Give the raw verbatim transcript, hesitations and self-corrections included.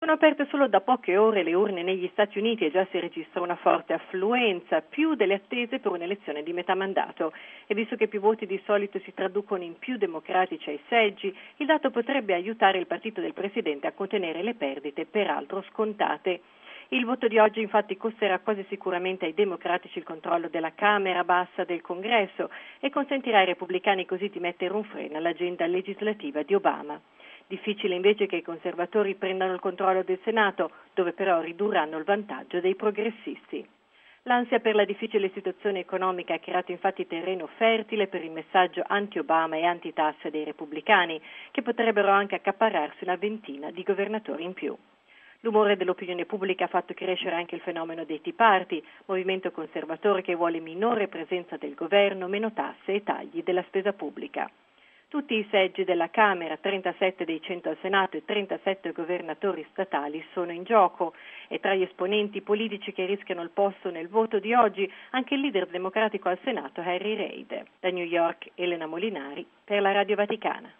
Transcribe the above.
Sono aperte solo da poche ore le urne negli Stati Uniti e già si registra una forte affluenza, più delle attese per un'elezione di metà mandato. E visto che più voti di solito si traducono in più democratici ai seggi, il dato potrebbe aiutare il partito del Presidente a contenere le perdite, peraltro scontate. Il voto di oggi infatti costerà quasi sicuramente ai democratici il controllo della Camera bassa del Congresso e consentirà ai repubblicani così di mettere un freno all'agenda legislativa di Obama. Difficile invece che i conservatori prendano il controllo del Senato, dove però ridurranno il vantaggio dei progressisti. L'ansia per la difficile situazione economica ha creato infatti terreno fertile per il messaggio anti-Obama e anti-tasse dei repubblicani, che potrebbero anche accaparrarsi una ventina di governatori in più. L'umore dell'opinione pubblica ha fatto crescere anche il fenomeno dei Tea Party, movimento conservatore che vuole minore presenza del governo, meno tasse e tagli della spesa pubblica. Tutti i seggi della Camera, trentasette dei cento al Senato e trentasette governatori statali sono in gioco e tra gli esponenti politici che rischiano il posto nel voto di oggi anche il leader democratico al Senato Harry Reid. Da New York, Elena Molinari per la Radio Vaticana.